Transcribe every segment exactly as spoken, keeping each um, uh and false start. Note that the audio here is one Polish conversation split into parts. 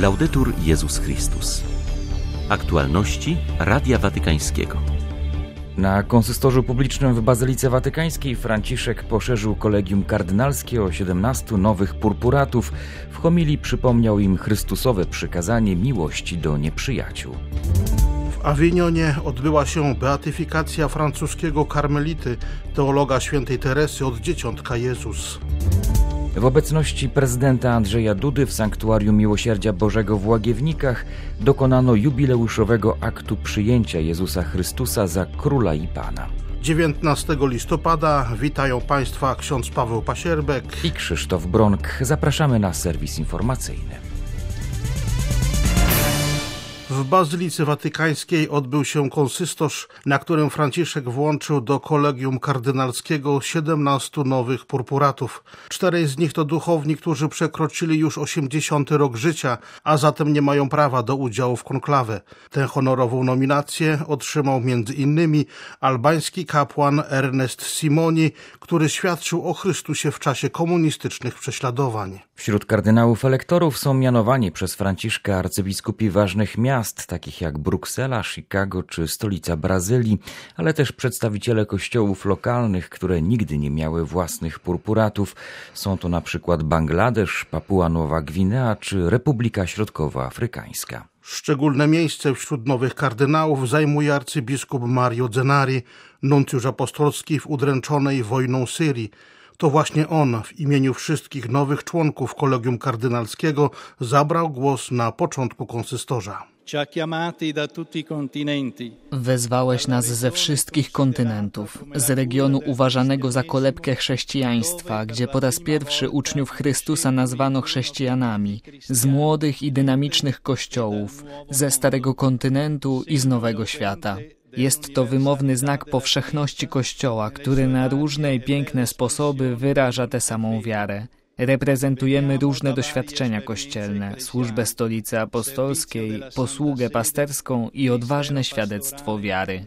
Laudetur Jezus Chrystus. Aktualności Radia Watykańskiego. Na konsystorzu publicznym w Bazylice Watykańskiej Franciszek poszerzył kolegium kardynalskie o siedemnastu nowych purpuratów. W homilii przypomniał im Chrystusowe przykazanie miłości do nieprzyjaciół. W Awinionie odbyła się beatyfikacja francuskiego karmelity, teologa świętej Teresy od Dzieciątka Jezus. W obecności prezydenta Andrzeja Dudy w Sanktuarium Miłosierdzia Bożego w Łagiewnikach dokonano jubileuszowego aktu przyjęcia Jezusa Chrystusa za Króla i Pana. dziewiętnastego listopada witają Państwa ksiądz Paweł Pasierbek i Krzysztof Bronk. Zapraszamy na serwis informacyjny. W Bazylice Watykańskiej odbył się konsystorz, na którym Franciszek włączył do kolegium kardynalskiego siedemnastu nowych purpuratów. Czterej z nich to duchowni, którzy przekroczyli już osiemdziesiąty rok życia, a zatem nie mają prawa do udziału w konklawę. Tę honorową nominację otrzymał między innymi albański kapłan Ernest Simoni, który świadczył o Chrystusie w czasie komunistycznych prześladowań. Wśród kardynałów elektorów są mianowani przez Franciszka arcybiskupi ważnych miast, takich jak Bruksela, Chicago czy stolica Brazylii, ale też przedstawiciele kościołów lokalnych, które nigdy nie miały własnych purpuratów. Są to na przykład Bangladesz, Papua Nowa Gwinea czy Republika Środkowoafrykańska. Szczególne miejsce wśród nowych kardynałów zajmuje arcybiskup Mario Zenari, nuncjusz apostolski w udręczonej wojną Syrii. To właśnie on w imieniu wszystkich nowych członków kolegium kardynalskiego zabrał głos na początku konsystorza. Wezwałeś nas ze wszystkich kontynentów, z regionu uważanego za kolebkę chrześcijaństwa, gdzie po raz pierwszy uczniów Chrystusa nazwano chrześcijanami, z młodych i dynamicznych kościołów, ze Starego Kontynentu i z Nowego Świata. Jest to wymowny znak powszechności Kościoła, który na różne i piękne sposoby wyraża tę samą wiarę. Reprezentujemy różne doświadczenia kościelne, służbę Stolicy Apostolskiej, posługę pasterską i odważne świadectwo wiary.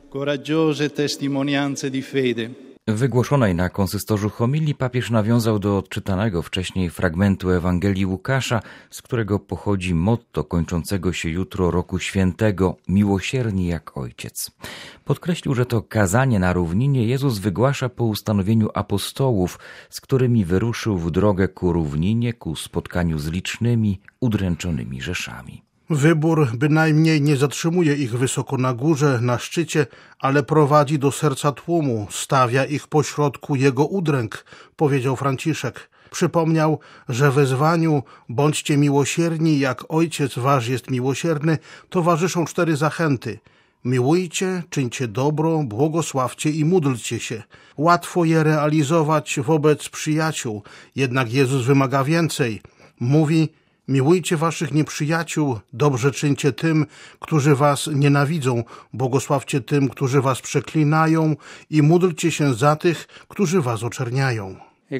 W wygłoszonej na konsystorzu homilii papież nawiązał do odczytanego wcześniej fragmentu Ewangelii Łukasza, z którego pochodzi motto kończącego się jutro roku świętego: miłosierni jak Ojciec. Podkreślił, że to kazanie na równinie Jezus wygłasza po ustanowieniu apostołów, z którymi wyruszył w drogę ku równinie, ku spotkaniu z licznymi, udręczonymi rzeszami. Wybór bynajmniej nie zatrzymuje ich wysoko na górze, na szczycie, ale prowadzi do serca tłumu, stawia ich pośrodku jego udręk, powiedział Franciszek. Przypomniał, że wezwaniu bądźcie miłosierni, jak Ojciec wasz jest miłosierny, towarzyszą cztery zachęty. Miłujcie, czyńcie dobro, błogosławcie i módlcie się. Łatwo je realizować wobec przyjaciół, jednak Jezus wymaga więcej. Mówi: miłujcie waszych nieprzyjaciół, dobrze czyńcie tym, którzy was nienawidzą, błogosławcie tym, którzy was przeklinają i módlcie się za tych, którzy was oczerniają.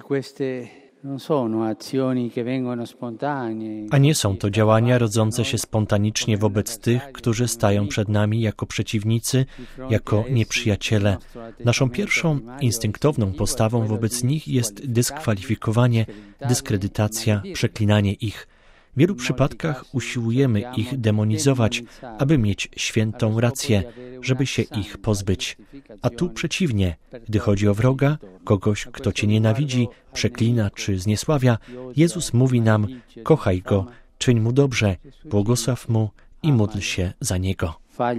A nie są to działania rodzące się spontanicznie wobec tych, którzy stają przed nami jako przeciwnicy, jako nieprzyjaciele. Naszą pierwszą instynktowną postawą wobec nich jest dyskwalifikowanie, dyskredytacja, przeklinanie ich. W wielu przypadkach usiłujemy ich demonizować, aby mieć świętą rację, żeby się ich pozbyć. A tu przeciwnie, gdy chodzi o wroga, kogoś, kto cię nienawidzi, przeklina czy zniesławia, Jezus mówi nam: kochaj go, czyń mu dobrze, błogosław mu i módl się za niego.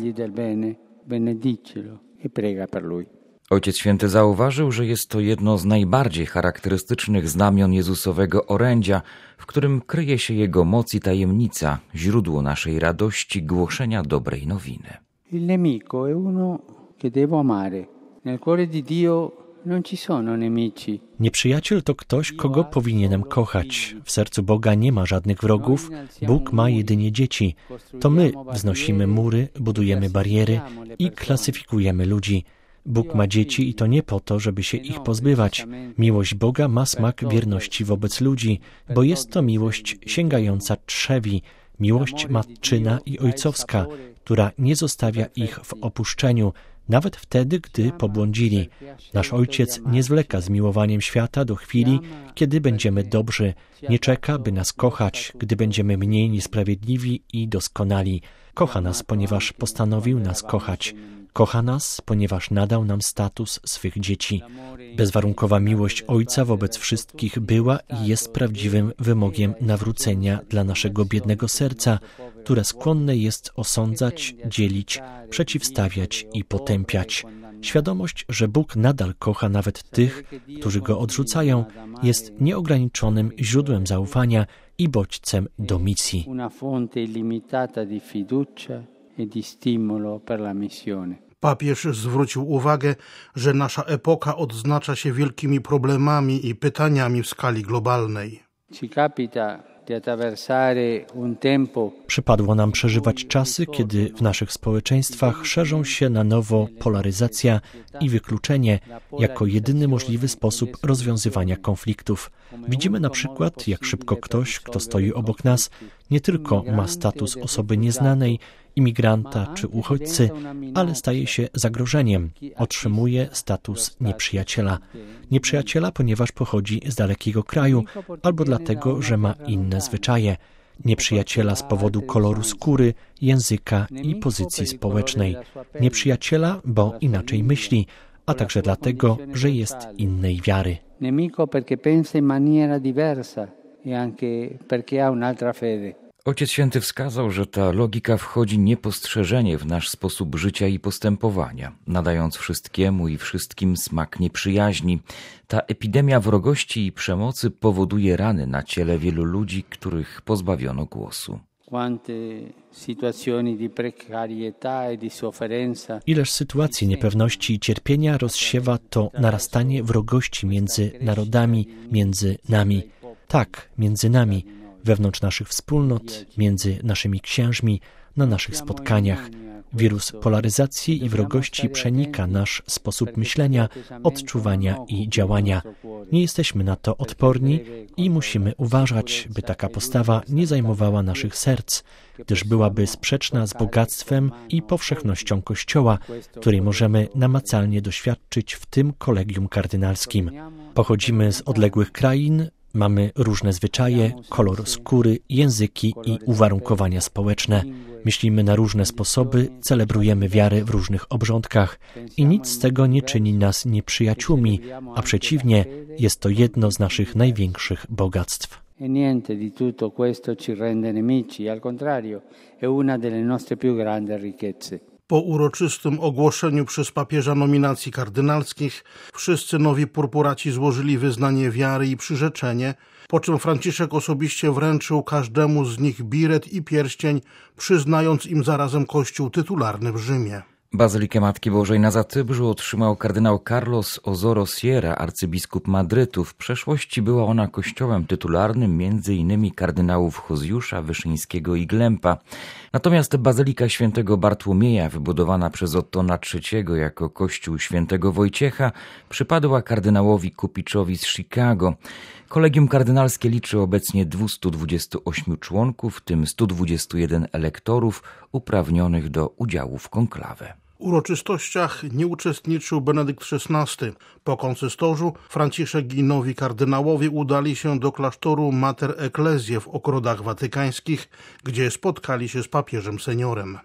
Ojciec Święty zauważył, że jest to jedno z najbardziej charakterystycznych znamion Jezusowego orędzia, w którym kryje się Jego moc i tajemnica, źródło naszej radości głoszenia dobrej nowiny. Il nemico è uno che devo amare. Nel cuore di Dio non ci sono nemici. Nieprzyjaciel to ktoś, kogo powinienem kochać. W sercu Boga nie ma żadnych wrogów, Bóg ma jedynie dzieci. To my wznosimy mury, budujemy bariery i klasyfikujemy ludzi. Bóg ma dzieci i to nie po to, żeby się ich pozbywać. Miłość Boga ma smak wierności wobec ludzi, bo jest to miłość sięgająca trzewi, miłość matczyna i ojcowska, która nie zostawia ich w opuszczeniu, nawet wtedy, gdy pobłądzili. Nasz Ojciec nie zwleka z miłowaniem świata do chwili, kiedy będziemy dobrzy. Nie czeka, by nas kochać, gdy będziemy mniej niesprawiedliwi i doskonali. Kocha nas, ponieważ postanowił nas kochać. Kocha nas, ponieważ nadał nam status swych dzieci. Bezwarunkowa miłość Ojca wobec wszystkich była i jest prawdziwym wymogiem nawrócenia dla naszego biednego serca, które skłonne jest osądzać, dzielić, przeciwstawiać i potępiać. Świadomość, że Bóg nadal kocha nawet tych, którzy Go odrzucają, jest nieograniczonym źródłem zaufania i bodźcem do misji. Papież zwrócił uwagę, że nasza epoka odznacza się wielkimi problemami i pytaniami w skali globalnej. Przypadło nam przeżywać czasy, kiedy w naszych społeczeństwach szerzą się na nowo polaryzacja i wykluczenie jako jedyny możliwy sposób rozwiązywania konfliktów. Widzimy na przykład, jak szybko ktoś, kto stoi obok nas, nie tylko ma status osoby nieznanej, imigranta czy uchodźcy, ale staje się zagrożeniem, otrzymuje status nieprzyjaciela. Nieprzyjaciela, ponieważ pochodzi z dalekiego kraju albo dlatego, że ma inne zwyczaje. Nieprzyjaciela z powodu koloru skóry, języka i pozycji społecznej. Nieprzyjaciela, bo inaczej myśli, a także dlatego, że jest innej wiary. Nemico perché pensa in maniera diversa e anche perché ha un'altra fede. Ojciec Święty wskazał, że ta logika wchodzi niepostrzeżenie w nasz sposób życia i postępowania, nadając wszystkiemu i wszystkim smak nieprzyjaźni. Ta epidemia wrogości i przemocy powoduje rany na ciele wielu ludzi, których pozbawiono głosu. Ileż sytuacji niepewności i cierpienia rozsiewa to narastanie wrogości między narodami, między nami. Tak, między nami. Wewnątrz naszych wspólnot, między naszymi księżmi, na naszych spotkaniach. Wirus polaryzacji i wrogości przenika nasz sposób myślenia, odczuwania i działania. Nie jesteśmy na to odporni i musimy uważać, by taka postawa nie zajmowała naszych serc, gdyż byłaby sprzeczna z bogactwem i powszechnością Kościoła, której możemy namacalnie doświadczyć w tym kolegium kardynalskim. Pochodzimy z odległych krain, mamy różne zwyczaje, kolor skóry, języki i uwarunkowania społeczne. Myślimy na różne sposoby, celebrujemy wiarę w różnych obrządkach i nic z tego nie czyni nas nieprzyjaciółmi, a przeciwnie, jest to jedno z naszych największych bogactw. E niente di tutto questo ci rende nemici, al contrario, è una delle nostre più grandi ricchezze. Po uroczystym ogłoszeniu przez papieża nominacji kardynalskich wszyscy nowi purpuraci złożyli wyznanie wiary i przyrzeczenie, po czym Franciszek osobiście wręczył każdemu z nich biret i pierścień, przyznając im zarazem kościół tytularny w Rzymie. Bazylikę Matki Bożej na Zatybrzu otrzymał kardynał Carlos Osoro Sierra, arcybiskup Madrytu. W przeszłości była ona kościołem tytularnym między innymi kardynałów Hozjusza, Wyszyńskiego i Glempa. Natomiast Bazylika Świętego Bartłomieja, wybudowana przez Ottona trzeciego jako kościół Świętego Wojciecha, przypadła kardynałowi Kupiczowi z Chicago. Kolegium kardynalskie liczy obecnie dwieście dwadzieścia osiem członków, w tym sto dwadzieścia jeden elektorów uprawnionych do udziału w konklawę. W uroczystościach nie uczestniczył Benedykt szesnasty. Po konsystorzu Franciszek i nowi kardynałowie udali się do klasztoru Mater Ecclesiae w ogrodach watykańskich, gdzie spotkali się z papieżem seniorem.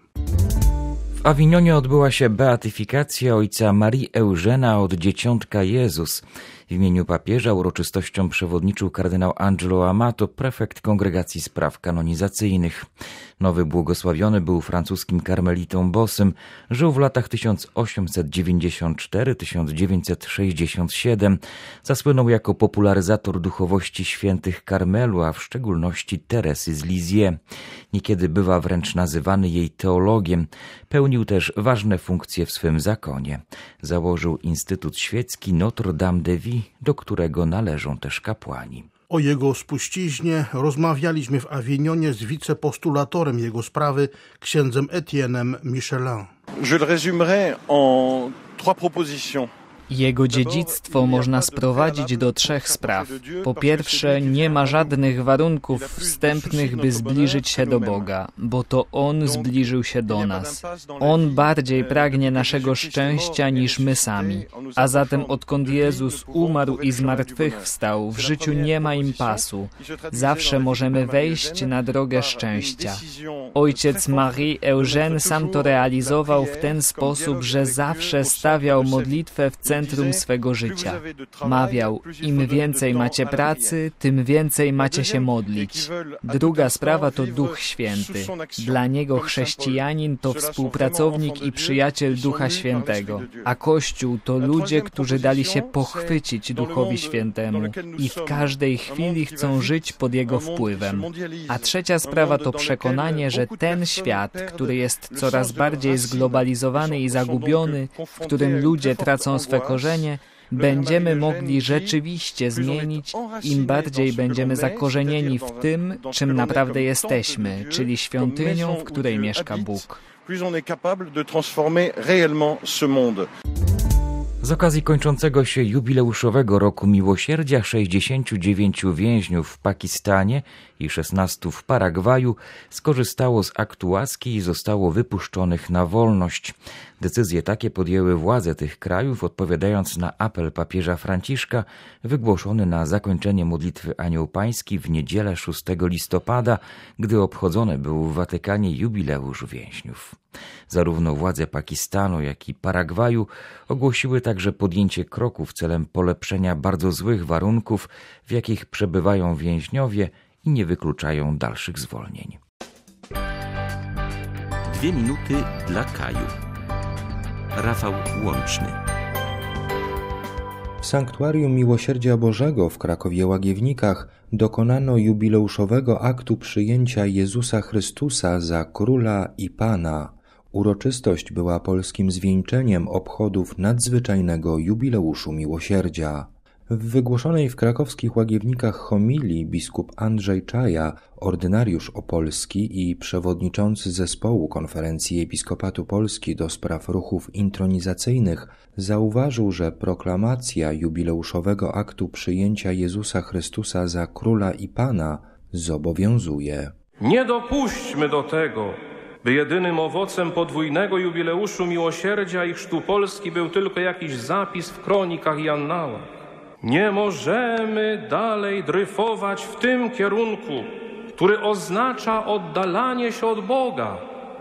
W Awinionie odbyła się beatyfikacja ojca Marii Eugena od Dzieciątka Jezus. W imieniu papieża uroczystością przewodniczył kardynał Angelo Amato, prefekt Kongregacji Spraw Kanonizacyjnych. Nowy błogosławiony był francuskim karmelitą bosym, żył w latach tysiąc osiemset dziewięćdziesiąt cztery do tysiąc dziewięćset sześćdziesiąt siedem. Zasłynął jako popularyzator duchowości świętych Karmelu, a w szczególności Teresy z Lisieux. Niekiedy bywa wręcz nazywany jej teologiem. Pełnił też ważne funkcje w swym zakonie. Założył Instytut Świecki Notre Dame de Vie, do którego należą też kapłani. O jego spuściźnie rozmawialiśmy w Awinionie z wicepostulatorem jego sprawy, księdzem Etienne'em Michelin. Je le résumerai en trois propositions. Jego dziedzictwo można sprowadzić do trzech spraw. Po pierwsze, nie ma żadnych warunków wstępnych, by zbliżyć się do Boga, bo to On zbliżył się do nas. On bardziej pragnie naszego szczęścia niż my sami. A zatem odkąd Jezus umarł i zmartwychwstał, w życiu nie ma impasu. Zawsze możemy wejść na drogę szczęścia. Ojciec Marie Eugène sam to realizował w ten sposób, że zawsze stawiał modlitwę w centrum swego życia. Mawiał, im więcej macie pracy, tym więcej macie się modlić. Druga sprawa to Duch Święty. Dla niego chrześcijanin to współpracownik i przyjaciel Ducha Świętego, a Kościół to ludzie, którzy dali się pochwycić Duchowi Świętemu i w każdej chwili chcą żyć pod jego wpływem. A trzecia sprawa to przekonanie, że ten świat, który jest coraz bardziej zglobalizowany i zagubiony, w którym ludzie tracą swe korzenie, będziemy mogli rzeczywiście zmienić, im bardziej będziemy zakorzenieni w tym, czym naprawdę jesteśmy, czyli świątynią, w której mieszka Bóg. Z okazji kończącego się jubileuszowego roku miłosierdzia sześćdziesięciu dziewięciu więźniów w Pakistanie i szesnastu w Paragwaju skorzystało z aktu łaski i zostało wypuszczonych na wolność. Decyzje takie podjęły władze tych krajów, odpowiadając na apel papieża Franciszka wygłoszony na zakończenie modlitwy Anioł Pański w niedzielę szóstego listopada, gdy obchodzony był w Watykanie jubileusz więźniów. Zarówno władze Pakistanu, jak i Paragwaju ogłosiły także podjęcie kroków celem polepszenia bardzo złych warunków, w jakich przebywają więźniowie i nie wykluczają dalszych zwolnień. Dwie minuty dla Kaju. Rafał Łączny. W Sanktuarium Miłosierdzia Bożego w Krakowie-Łagiewnikach dokonano jubileuszowego aktu przyjęcia Jezusa Chrystusa za Króla i Pana. Uroczystość była polskim zwieńczeniem obchodów nadzwyczajnego jubileuszu miłosierdzia. W wygłoszonej w krakowskich Łagiewnikach homilii biskup Andrzej Czaja, ordynariusz opolski i przewodniczący zespołu Konferencji Episkopatu Polski do spraw ruchów intronizacyjnych, zauważył, że proklamacja jubileuszowego aktu przyjęcia Jezusa Chrystusa za Króla i Pana zobowiązuje. Nie dopuśćmy do tego, by jedynym owocem podwójnego jubileuszu miłosierdzia i chrztu Polski był tylko jakiś zapis w kronikach i annałach. Nie możemy dalej dryfować w tym kierunku, który oznacza oddalanie się od Boga.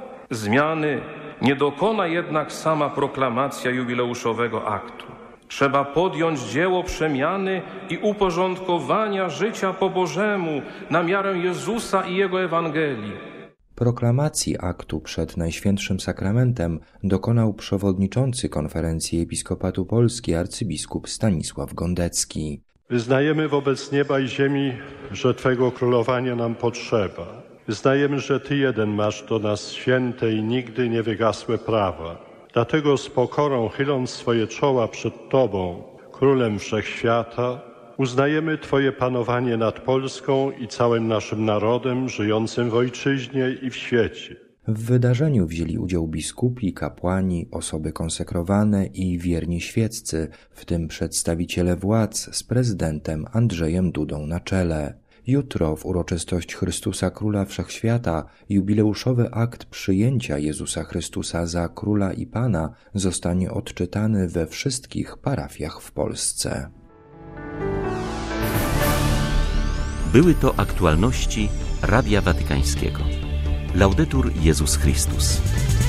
Zmiany nie dokona jednak sama proklamacja jubileuszowego aktu. Trzeba podjąć dzieło przemiany i uporządkowania życia po Bożemu na miarę Jezusa i Jego Ewangelii. Proklamacji aktu przed Najświętszym Sakramentem dokonał przewodniczący Konferencji Episkopatu Polski arcybiskup Stanisław Gondecki. Wyznajemy wobec nieba i ziemi, że Twego królowania nam potrzeba. Wyznajemy, że Ty jeden masz do nas święte i nigdy nie wygasłe prawa. Dlatego z pokorą chyląc swoje czoła przed Tobą, Królem Wszechświata, uznajemy Twoje panowanie nad Polską i całym naszym narodem żyjącym w ojczyźnie i w świecie. W wydarzeniu wzięli udział biskupi, kapłani, osoby konsekrowane i wierni świeccy, w tym przedstawiciele władz z prezydentem Andrzejem Dudą na czele. Jutro w uroczystość Chrystusa Króla Wszechświata jubileuszowy akt przyjęcia Jezusa Chrystusa za Króla i Pana zostanie odczytany we wszystkich parafiach w Polsce. Były to aktualności Radia Watykańskiego. Laudetur Jezus Chrystus.